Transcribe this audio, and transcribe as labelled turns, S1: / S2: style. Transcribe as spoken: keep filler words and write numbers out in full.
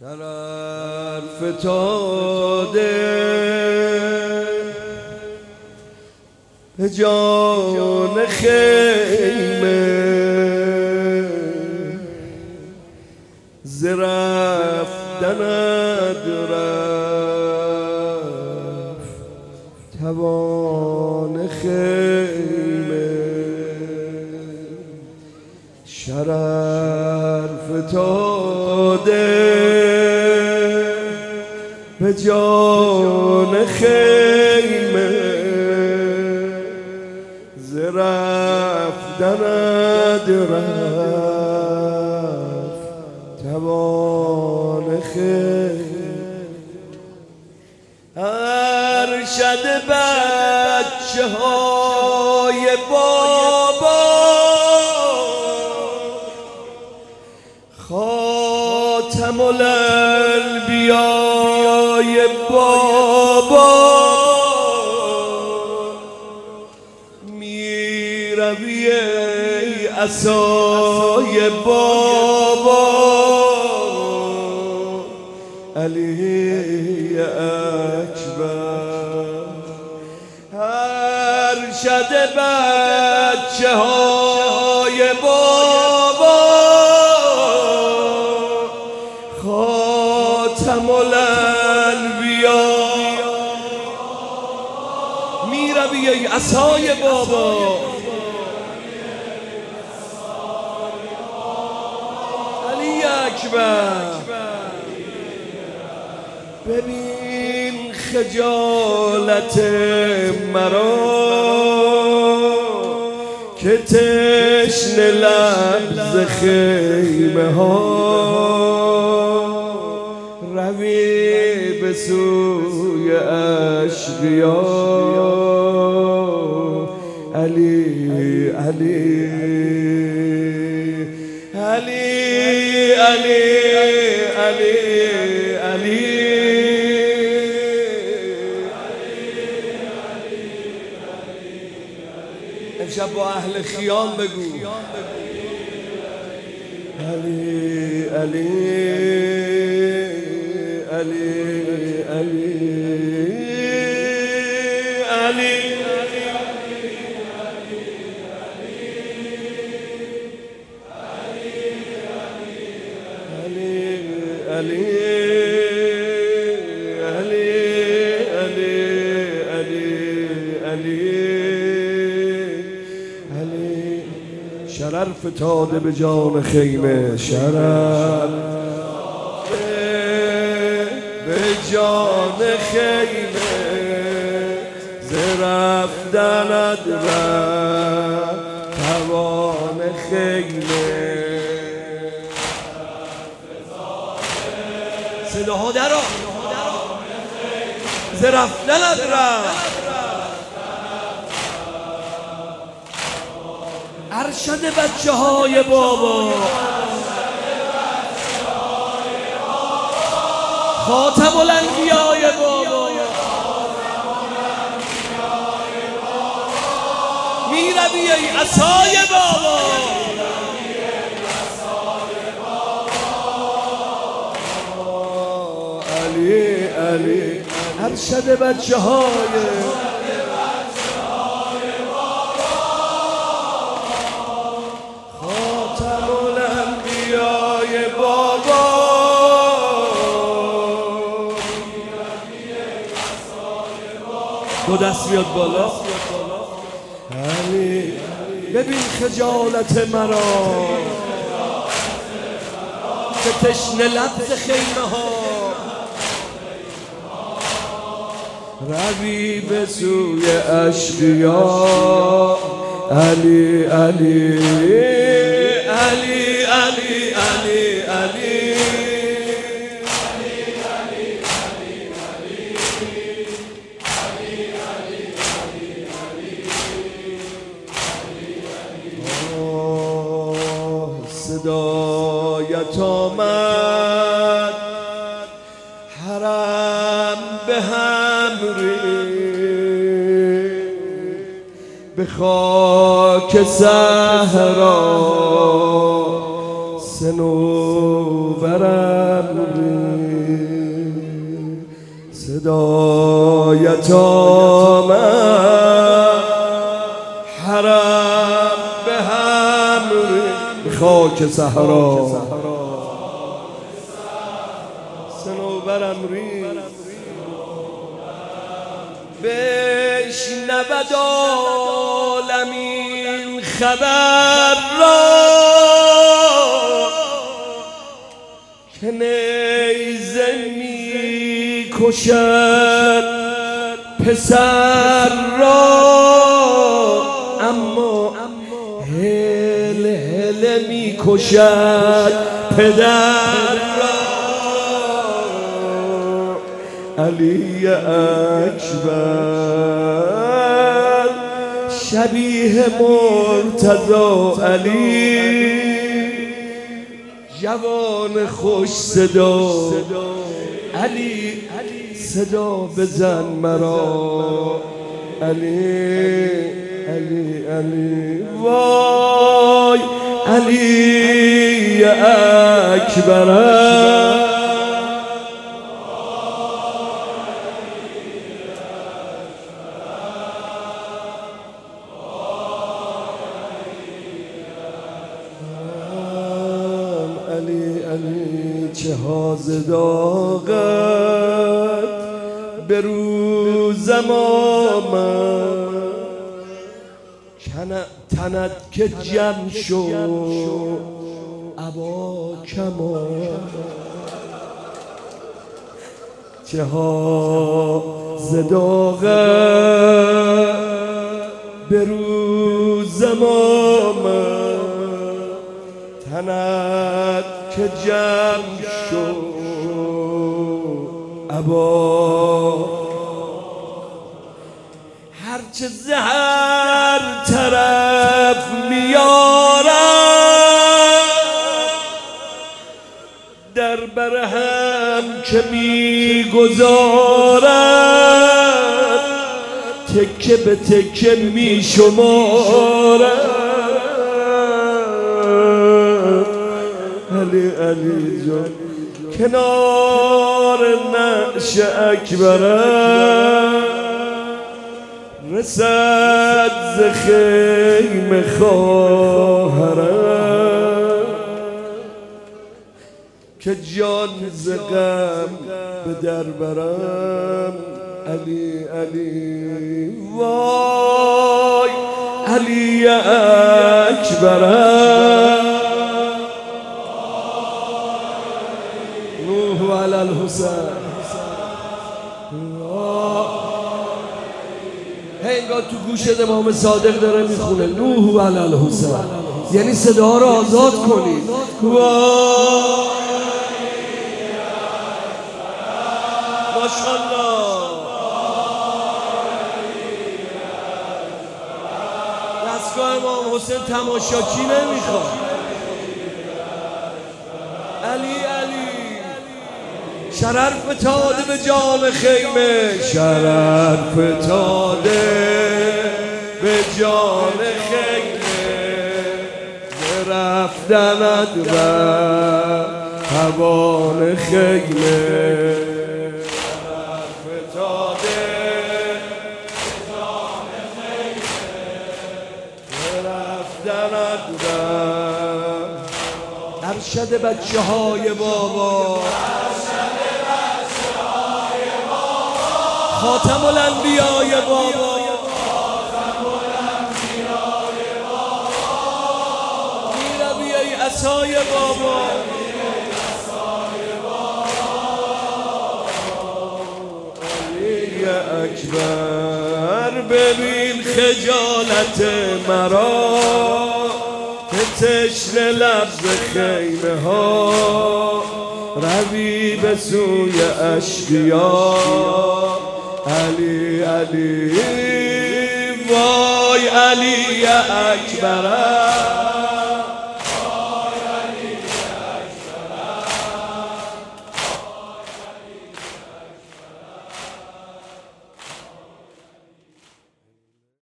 S1: شرر فتاده به جان خیمه ز رفتنت رفت توان خیمه شرر فتاده به جان خیمه ز رفتنت رفت توان خیمه ارشد بچه های بابا خاتم الانبیای بابا می روی ای عصای بابا علی اکبر ارشد بچه های بابا خاتم الانبیا می روی ای عصای بابا علی اکبر ببین خجالت مرا که تشنه لب خیمه ها روی به سوی اشقیا علی علی علی علی علی علی امشب با اهل خیام بگو علی علی علی علی علی علی شرر فتاده به جان خیمه شرر به جان خیمه ز رفتنت رفت توان خیمه صداها درآ ز رفتنت رفت ارشد بچه های بابا خاتم الانبیای بابا می روی ای عصای بابا علی علی ارشد بچه های دو دست بیاد بالا علی ببین خجالت مرا که تشنه لب خیمه ها روی به سوی اشقیا علی علی علی علی علی علی صدایت آمد حرم به هم ریخت به خاک صحرا صنوبرم صدایت آمد حرم به هم خاک صحرا صنوبرم ری بشنود عالمین خبر را که نیزه می کشد پسر را، اما هل هل می کشد پدر را. علی اکبر شبیه مرتضی علی، جوان خوش صدا علی صدا بزن مرا علی علی علی وای علی اکبر. چه حاز داغت به روزم آمد، تنت که جمع شو ابا کمان. چه حاز داغت به روزم آمد، تنت که جمع شو ابا. هرچه زهر طرف میارم در برهم که میگذارد، تکه به تکه میشمارد. علی علی جان کنار نعش اکبرم، رسد ز خیمه خواهرم که جان ز غم به در برم. علی علی وای علی اکبرم. نوح علی الحسین. انگار تو گوشت امام صادق داره میخونه نوح علی الحسین، یعنی صدا رو آزاد کنید. ماشاءالله دستگاه امام حسین تماشاچی نمیخواد. علی علی شرف فتاده به جان خیمه، شرف فتاده به جان خیمه، رفتند و توان خیمه. شرف فتاده به جان خیمه، رفتند و ارشد بچه های بابا، خاتم الانبیاء بابا، میروی ای عصای بابا. علی اکبر ببین خجالت مرا که تشنه لب خیمه ها، روی به سوی اشقیا. علی علی وای علی اکبر.